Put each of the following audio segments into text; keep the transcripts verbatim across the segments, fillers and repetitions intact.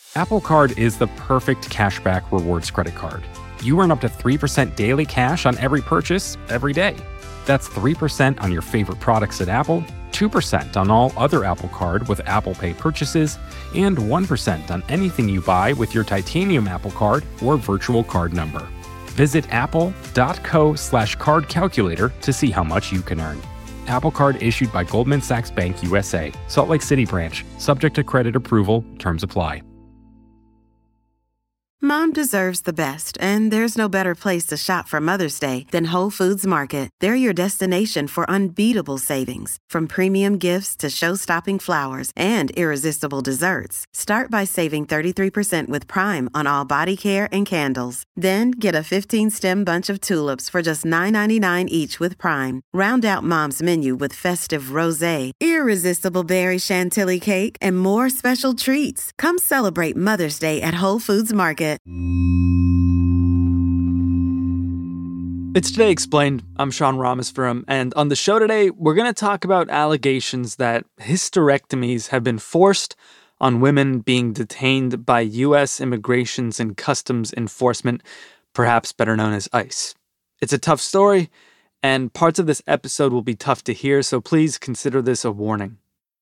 Apple Card is the perfect cashback rewards credit card. You earn up to three percent daily cash on every purchase every day. That's three percent on your favorite products at Apple, two percent on all other Apple Card with Apple Pay purchases, and one percent on anything you buy with your titanium Apple Card or virtual card number. Visit apple.co slash card calculator to see how much you can earn. Apple Card issued by Goldman Sachs Bank U S A, Salt Lake City branch, subject to credit approval, terms apply. Mom deserves the best, and there's no better place to shop for Mother's Day than Whole Foods Market. They're your destination for unbeatable savings, from premium gifts to show-stopping flowers and irresistible desserts. Start by saving thirty-three percent with Prime on all body care and candles. Then get a fifteen-stem bunch of tulips for just nine ninety-nine each with Prime. Round out Mom's menu with festive rosé, irresistible berry chantilly cake, and more special treats. Come celebrate Mother's Day at Whole Foods Market. It's Today Explained. I'm Sean Rameswaram, and on the show today, we're going to talk about allegations that hysterectomies have been forced on women being detained by U S Immigrations and Customs Enforcement, perhaps better known as ICE. It's a tough story, and parts of this episode will be tough to hear, so please consider this a warning.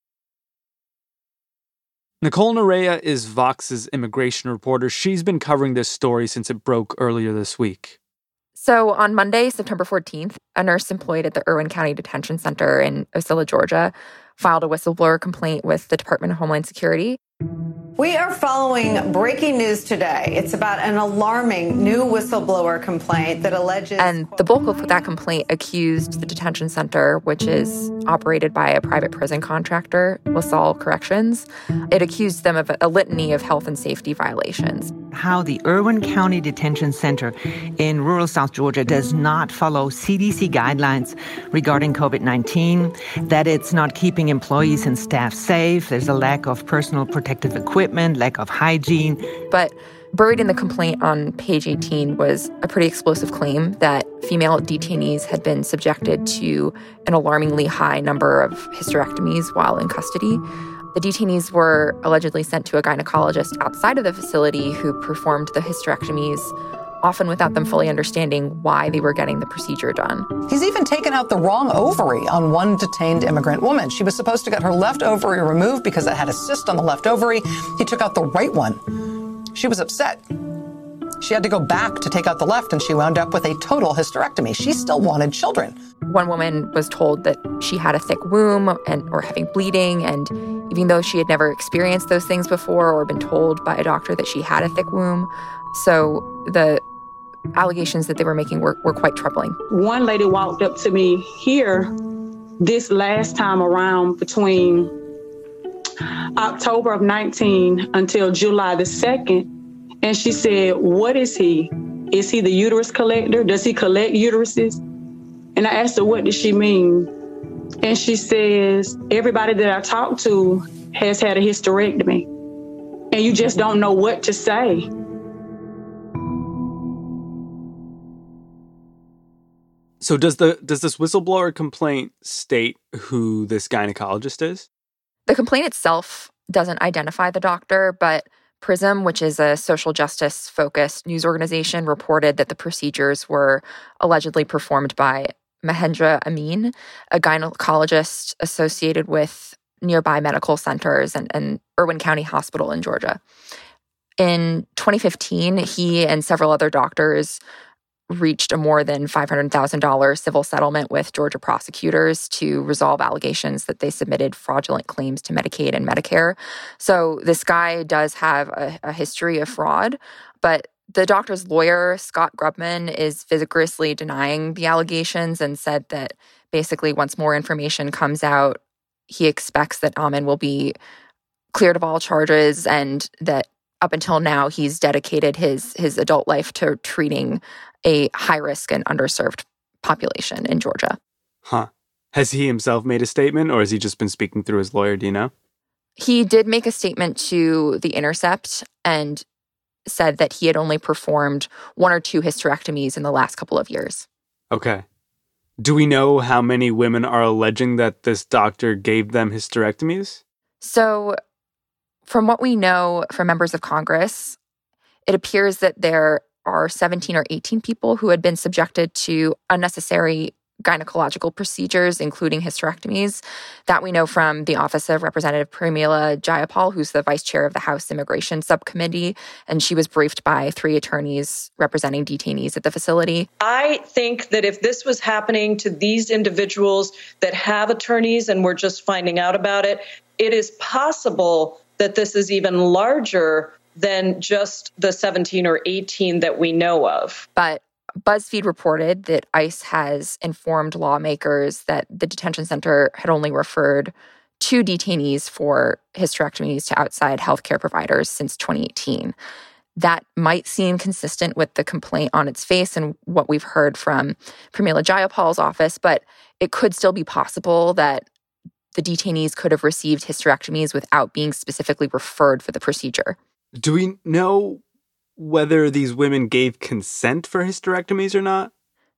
Nicole Nerea is Vox's immigration reporter. She's been covering this story since it broke earlier this week. So on Monday, September fourteenth, a nurse employed at the Irwin County Detention Center in Ocilla, Georgia, filed a whistleblower complaint with the Department of Homeland Security. We are following breaking news today. It's about an alarming new whistleblower complaint that alleges... And the bulk of that complaint accused the detention center, which is operated by a private prison contractor, LaSalle Corrections. It accused them of a litany of health and safety violations. How the Irwin County Detention Center in rural South Georgia does not follow C D C guidelines regarding covid nineteen, that it's not keeping employees and staff safe, there's a lack of personal protective equipment, lack of hygiene. But buried in the complaint on page eighteen was a pretty explosive claim that female detainees had been subjected to an alarmingly high number of hysterectomies while in custody. The detainees were allegedly sent to a gynecologist outside of the facility who performed the hysterectomies, often without them fully understanding why they were getting the procedure done. He's even taken out the wrong ovary on one detained immigrant woman. She was supposed to get her left ovary removed because it had a cyst on the left ovary. He took out the right one. She was upset. She had to go back to take out the left, and she wound up with a total hysterectomy. She still wanted children. One woman was told that she had a thick womb and or having bleeding, and even though she had never experienced those things before or been told by a doctor that she had a thick womb, so the allegations that they were making were, were quite troubling. One lady walked up to me here this last time around between October of nineteen until July the second, and she said, "What is he? Is he the uterus collector? Does he collect uteruses?" And I asked her, what does she mean? And she says, everybody that I talk to has had a hysterectomy, and you just don't know what to say. So does the does this whistleblower complaint state who this gynecologist is? The complaint itself doesn't identify the doctor, but PRISM, which is a social justice-focused news organization, reported that the procedures were allegedly performed by Mahendra Amin, a gynecologist associated with nearby medical centers and, and Irwin County Hospital in Georgia. In twenty fifteen, he and several other doctors reached a more than five hundred thousand dollars civil settlement with Georgia prosecutors to resolve allegations that they submitted fraudulent claims to Medicaid and Medicare. So this guy does have a, a history of fraud, but the doctor's lawyer, Scott Grubman, is vigorously denying the allegations and said that basically once more information comes out, he expects that Amin will be cleared of all charges and that up until now, he's dedicated his his adult life to treating a high-risk and underserved population in Georgia. Huh. Has he himself made a statement, or has he just been speaking through his lawyer? Do you know? He did make a statement to The Intercept and said that he had only performed one or two hysterectomies in the last couple of years. Okay. Do we know how many women are alleging that this doctor gave them hysterectomies? So From what we know from members of Congress, it appears that there are seventeen or eighteen people who had been subjected to unnecessary gynecological procedures, including hysterectomies. That we know from the office of Representative Pramila Jayapal, who's the vice chair of the House Immigration Subcommittee, and she was briefed by three attorneys representing detainees at the facility. I think that if this was happening to these individuals that have attorneys and we're just finding out about it, it is possible that this is even larger than just the seventeen or eighteen that we know of. But BuzzFeed reported that ICE has informed lawmakers that the detention center had only referred two detainees for hysterectomies to outside healthcare providers since twenty eighteen. That might seem consistent with the complaint on its face and what we've heard from Pramila Jayapal's office, but it could still be possible that the detainees could have received hysterectomies without being specifically referred for the procedure. Do we know whether these women gave consent for hysterectomies or not?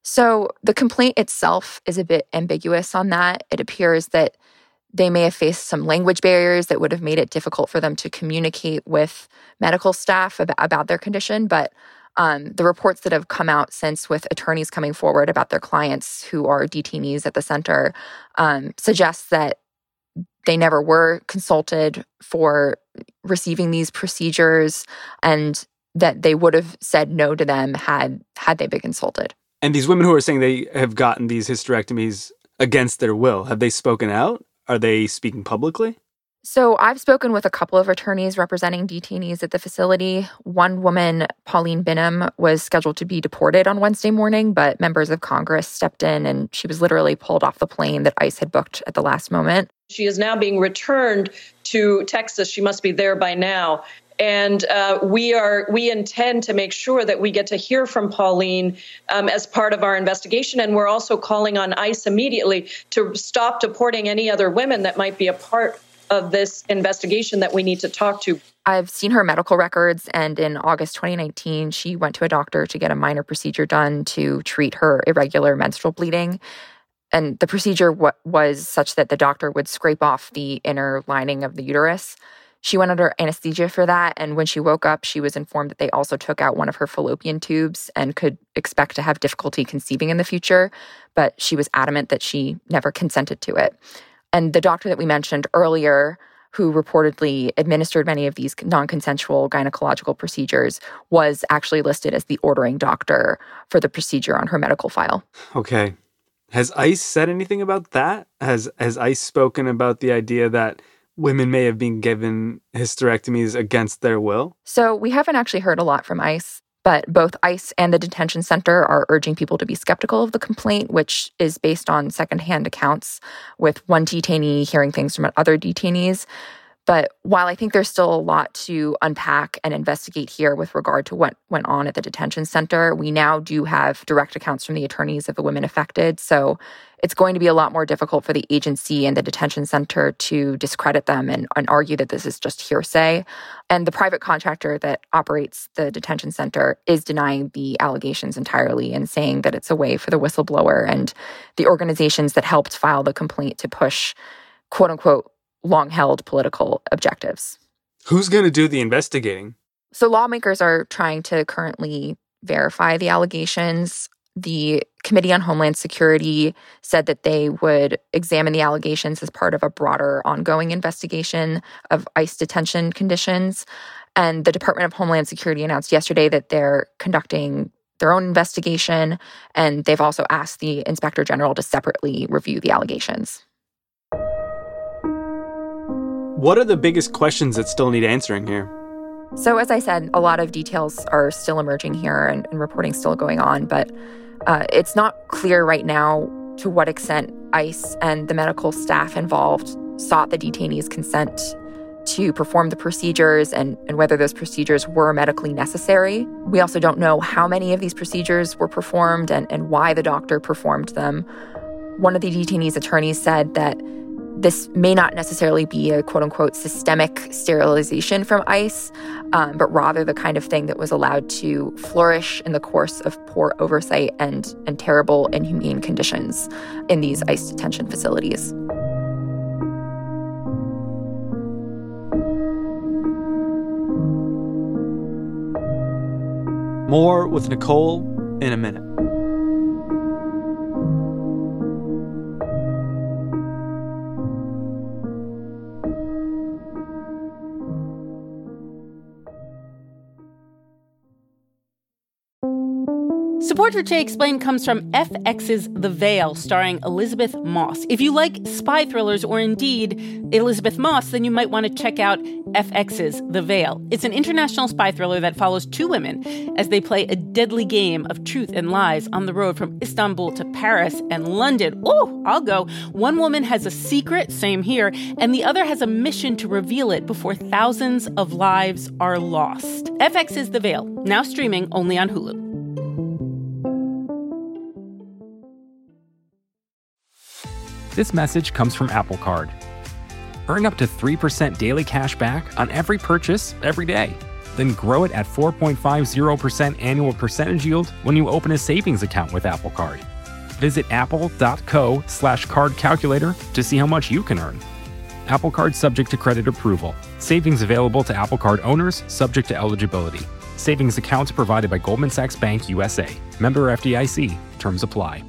So the complaint itself is a bit ambiguous on that. It appears that they may have faced some language barriers that would have made it difficult for them to communicate with medical staff about, about their condition. But um, the reports that have come out since with attorneys coming forward about their clients who are detainees at the center um, suggests that they never were consulted for receiving these procedures and that they would have said no to them had had they been consulted. And these women who are saying they have gotten these hysterectomies against their will, have they spoken out? Are they speaking publicly? So I've spoken with a couple of attorneys representing detainees at the facility. One woman, Pauline Binham, was scheduled to be deported on Wednesday morning, but members of Congress stepped in and she was literally pulled off the plane that ICE had booked at the last moment. She is now being returned to Texas. She must be there by now. And uh, we are we intend to make sure that we get to hear from Pauline um, as part of our investigation. And we're also calling on ICE immediately to stop deporting any other women that might be a part of this investigation that we need to talk to. I've seen her medical records, and in August twenty nineteen, she went to a doctor to get a minor procedure done to treat her irregular menstrual bleeding. And the procedure w- was such that the doctor would scrape off the inner lining of the uterus. She went under anesthesia for that, and when she woke up, she was informed that they also took out one of her fallopian tubes and could expect to have difficulty conceiving in the future, but she was adamant that she never consented to it. And the doctor that we mentioned earlier, who reportedly administered many of these non-consensual gynecological procedures, was actually listed as the ordering doctor for the procedure on her medical file. Okay. Has ICE said anything about that? Has has ICE spoken about the idea that women may have been given hysterectomies against their will? So we haven't actually heard a lot from ICE, but both ICE and the detention center are urging people to be skeptical of the complaint, which is based on secondhand accounts, with one detainee hearing things from other detainees. But while I think there's still a lot to unpack and investigate here with regard to what went on at the detention center, we now do have direct accounts from the attorneys of the women affected. So it's going to be a lot more difficult for the agency and the detention center to discredit them and, and argue that this is just hearsay. And the private contractor that operates the detention center is denying the allegations entirely and saying that it's a way for the whistleblower and the organizations that helped file the complaint to push, quote unquote, long-held political objectives. Who's going to do the investigating? So lawmakers are trying to currently verify the allegations. The Committee on Homeland Security said that they would examine the allegations as part of a broader ongoing investigation of ICE detention conditions. And the Department of Homeland Security announced yesterday that they're conducting their own investigation, and they've also asked the Inspector General to separately review the allegations. What are the biggest questions that still need answering here? So as I said, a lot of details are still emerging here and, and reporting still going on, but uh, it's not clear right now to what extent ICE and the medical staff involved sought the detainees' consent to perform the procedures and, and whether those procedures were medically necessary. We also don't know how many of these procedures were performed and, and why the doctor performed them. One of the detainees' attorneys said that this may not necessarily be a quote-unquote systemic sterilization from ICE, um, but rather the kind of thing that was allowed to flourish in the course of poor oversight and, and terrible, inhumane conditions in these ICE detention facilities. More with Nicole in a minute. Support for Jay Explained comes from F X's The Veil, starring Elizabeth Moss. If you like spy thrillers or indeed Elizabeth Moss, then you might want to check out F X's The Veil. It's an international spy thriller that follows two women as they play a deadly game of truth and lies on the road from Istanbul to Paris and London. Oh, I'll go. One woman has a secret, same here, and the other has a mission to reveal it before thousands of lives are lost. F X's The Veil, now streaming only on Hulu. This message comes from Apple Card. Earn up to three percent daily cash back on every purchase every day. Then grow it at four point five zero percent annual percentage yield when you open a savings account with Apple Card. Visit apple.co slash card calculator to see how much you can earn. Apple Card subject to credit approval. Savings available to Apple Card owners subject to eligibility. Savings accounts provided by Goldman Sachs Bank U S A. Member F D I C. Terms apply.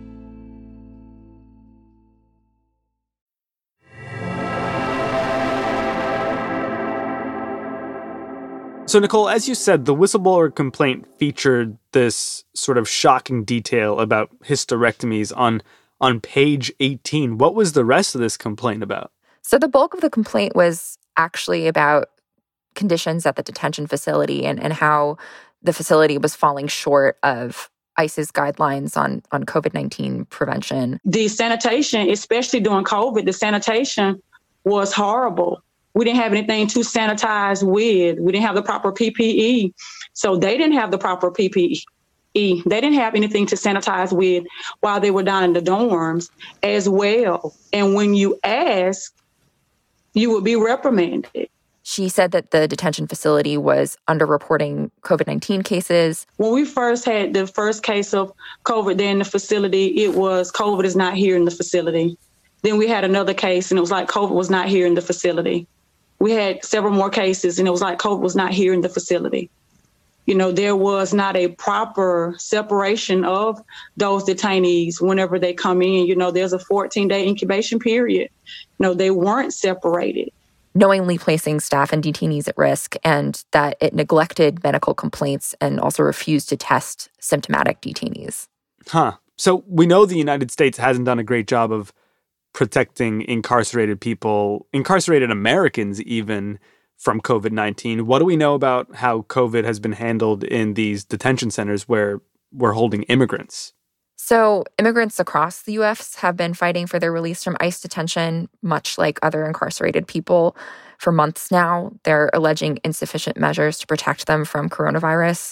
So, Nicole, as you said, the whistleblower complaint featured this sort of shocking detail about hysterectomies on, on page eighteen. What was the rest of this complaint about? So the bulk of the complaint was actually about conditions at the detention facility and, and how the facility was falling short of ICE's guidelines on, on COVID nineteen prevention. The sanitation, especially during COVID, the sanitation was horrible. We didn't have anything to sanitize with. We didn't have the proper P P E. So they didn't have the proper P P E. They didn't have anything to sanitize with while they were down in the dorms as well. And when you ask, you would be reprimanded. She said that the detention facility was underreporting COVID nineteen cases. When we first had the first case of COVID there in the facility, it was COVID is not here in the facility. Then we had another case and it was like COVID was not here in the facility. We had several more cases and it was like COVID was not here in the facility. You know, there was not a proper separation of those detainees whenever they come in. You know, there's a fourteen-day incubation period. You know, they weren't separated. Knowingly placing staff and detainees at risk, and that it neglected medical complaints and also refused to test symptomatic detainees. Huh. So we know the United States hasn't done a great job of protecting incarcerated people, incarcerated Americans even, from COVID nineteen. What do we know about how COVID has been handled in these detention centers where we're holding immigrants? So immigrants across the U S have been fighting for their release from ICE detention, much like other incarcerated people. For months now, they're alleging insufficient measures to protect them from coronavirus.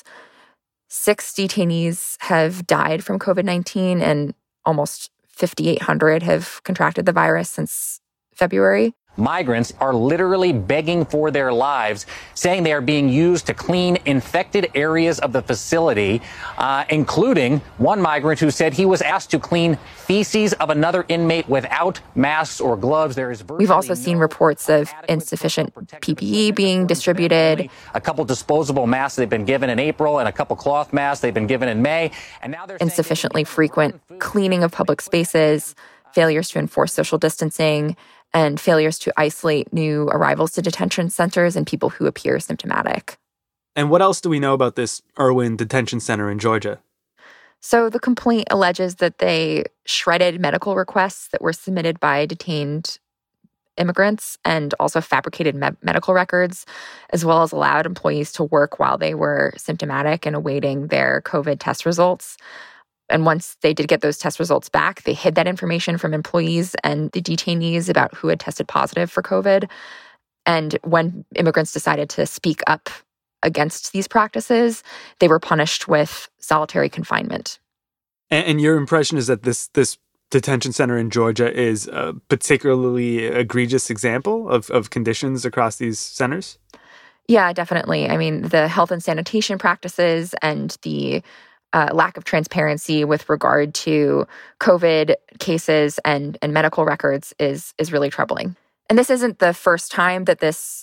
Six detainees have died from COVID nineteen, and almost fifty-eight hundred have contracted the virus since February. Migrants are literally begging for their lives, saying they are being used to clean infected areas of the facility, uh, including one migrant who said he was asked to clean feces of another inmate without masks or gloves. There is We've also seen reports of insufficient P P E being distributed. A couple disposable masks they've been given in April and a couple cloth masks they've been given in May. And now they're insufficiently frequent cleaning of public spaces, failures to enforce social distancing, and failures to isolate new arrivals to detention centers and people who appear symptomatic. And what else do we know about this Irwin Detention Center in Georgia? So the complaint alleges that they shredded medical requests that were submitted by detained immigrants and also fabricated me- medical records, as well as allowed employees to work while they were symptomatic and awaiting their COVID test results. And once they did get those test results back, they hid that information from employees and the detainees about who had tested positive for COVID. And when immigrants decided to speak up against these practices, they were punished with solitary confinement. And, and your impression is that this this detention center in Georgia is a particularly egregious example of, of conditions across these centers? Yeah, definitely. I mean, the health and sanitation practices and the Uh, lack of transparency with regard to COVID cases and, and medical records is is really troubling. And this isn't the first time that this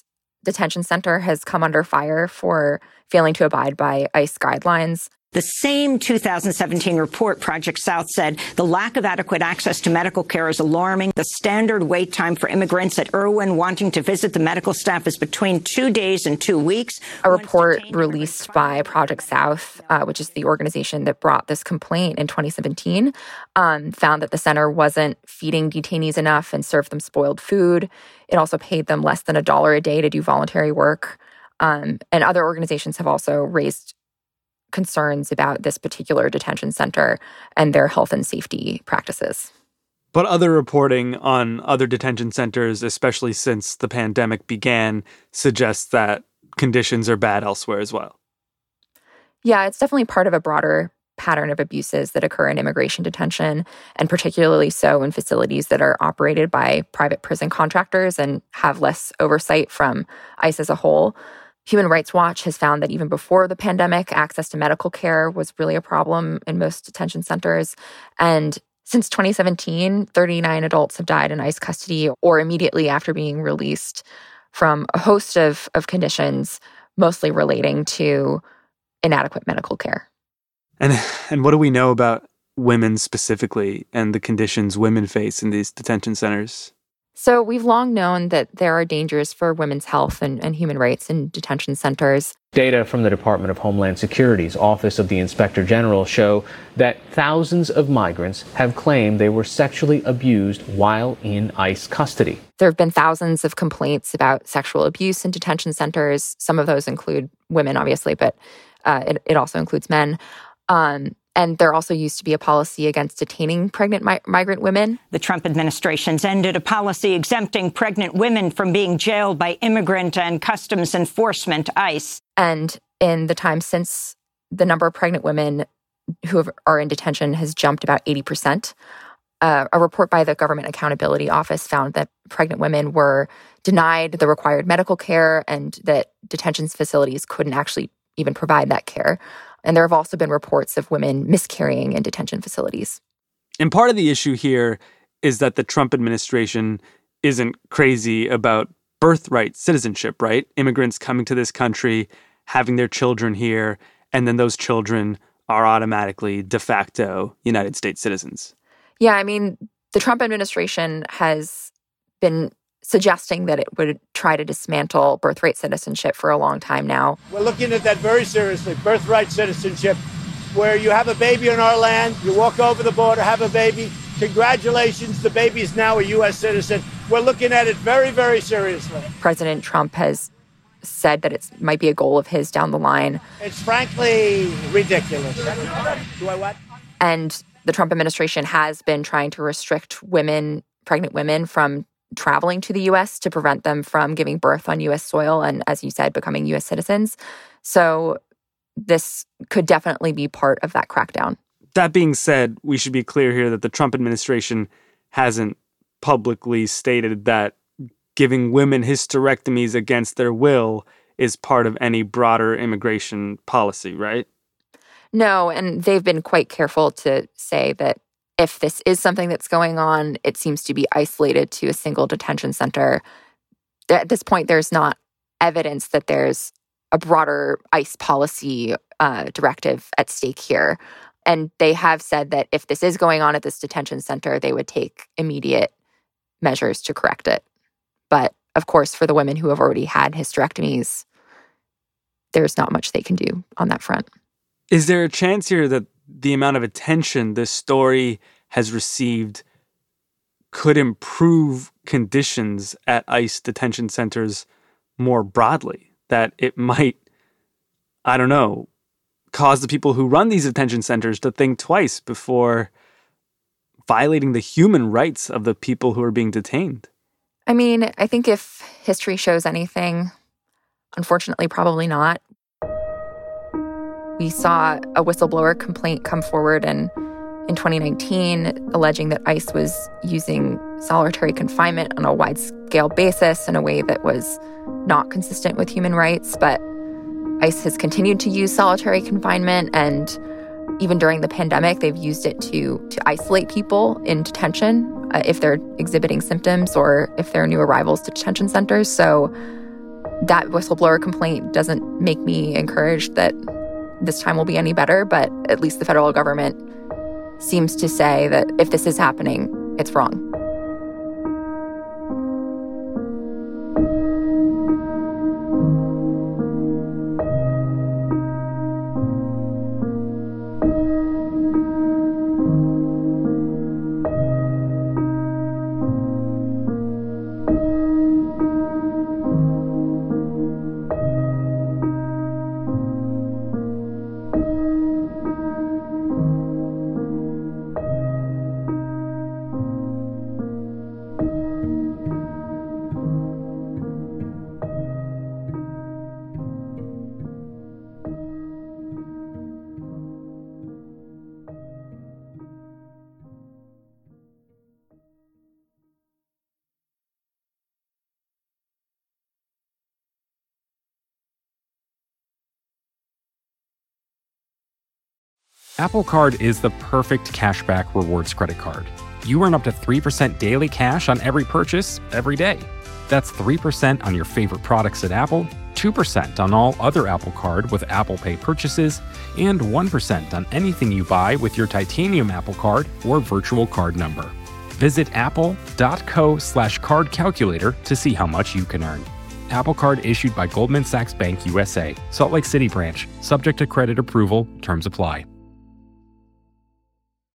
detention center has come under fire for failing to abide by ICE guidelines. The same two thousand seventeen report, Project South, said the lack of adequate access to medical care is alarming. The standard wait time for immigrants at Irwin wanting to visit the medical staff is between two days and two weeks. A report released by Project South, uh, which is the organization that brought this complaint in twenty seventeen, um, found that the center wasn't feeding detainees enough and served them spoiled food. It also paid them less than a dollar a day to do voluntary work. Um, and other organizations have also raised concerns about this particular detention center and their health and safety practices. But other reporting on other detention centers, especially since the pandemic began, suggests that conditions are bad elsewhere as well. Yeah, it's definitely part of a broader pattern of abuses that occur in immigration detention, and particularly so in facilities that are operated by private prison contractors and have less oversight from ICE as a whole. Human Rights Watch has found that even before the pandemic, access to medical care was really a problem in most detention centers. And since twenty seventeen, thirty-nine adults have died in ICE custody or immediately after being released from a host of, of conditions, mostly relating to inadequate medical care. And and what do we know about women specifically and the conditions women face in these detention centers? So we've long known that there are dangers for women's health and, and human rights in detention centers. Data from the Department of Homeland Security's Office of the Inspector General show that thousands of migrants have claimed they were sexually abused while in ICE custody. There have been thousands of complaints about sexual abuse in detention centers. Some of those include women, obviously, but uh, it, it also includes men. Um, And there also used to be a policy against detaining pregnant mi- migrant women. The Trump administration's ended a policy exempting pregnant women from being jailed by immigrant and customs enforcement, ICE. And in the time since, the number of pregnant women who have, are in detention has jumped about eighty percent. Uh, a report by the Government Accountability Office found that pregnant women were denied the required medical care and that detention facilities couldn't actually even provide that care. And there have also been reports of women miscarrying in detention facilities. And part of the issue here is that the Trump administration isn't crazy about birthright citizenship, right? Immigrants coming to this country, having their children here, and then those children are automatically de facto United States citizens. Yeah, I mean, the Trump administration has been suggesting that it would try to dismantle birthright citizenship for a long time now. We're looking at that very seriously, birthright citizenship, where you have a baby in our land, you walk over the border, have a baby. Congratulations, the baby is now a U S citizen. We're looking at it very, very seriously. President Trump has said that it might be a goal of his down the line. It's frankly ridiculous. Do I what? And the Trump administration has been trying to restrict women, pregnant women, from traveling to the U S to prevent them from giving birth on U S soil and, as you said, becoming U S citizens. So this could definitely be part of that crackdown. That being said, we should be clear here that the Trump administration hasn't publicly stated that giving women hysterectomies against their will is part of any broader immigration policy, right? No, and they've been quite careful to say that if this is something that's going on, it seems to be isolated to a single detention center. At this point, there's not evidence that there's a broader ICE policy uh, directive at stake here. And they have said that if this is going on at this detention center, they would take immediate measures to correct it. But of course, for the women who have already had hysterectomies, there's not much they can do on that front. Is there a chance here that the amount of attention this story has received could improve conditions at ICE detention centers more broadly? That it might, I don't know, cause the people who run these detention centers to think twice before violating the human rights of the people who are being detained? I mean, I think if history shows anything, unfortunately, probably not. We saw a whistleblower complaint come forward in, in twenty nineteen alleging that ICE was using solitary confinement on a wide-scale basis in a way that was not consistent with human rights. But ICE has continued to use solitary confinement, and even during the pandemic, they've used it to, to isolate people in detention uh, if they're exhibiting symptoms or if they're new arrivals to detention centers. So that whistleblower complaint doesn't make me encouraged that this time will be any better, but at least the federal government seems to say that if this is happening, it's wrong. Apple Card is the perfect cashback rewards credit card. You earn up to three percent daily cash on every purchase every day. That's three percent on your favorite products at Apple, two percent on all other Apple Card with Apple Pay purchases, and one percent on anything you buy with your titanium Apple Card or virtual card number. Visit apple.co slash card calculator to see how much you can earn. Apple Card issued by Goldman Sachs Bank U S A, Salt Lake City branch, subject to credit approval, terms apply.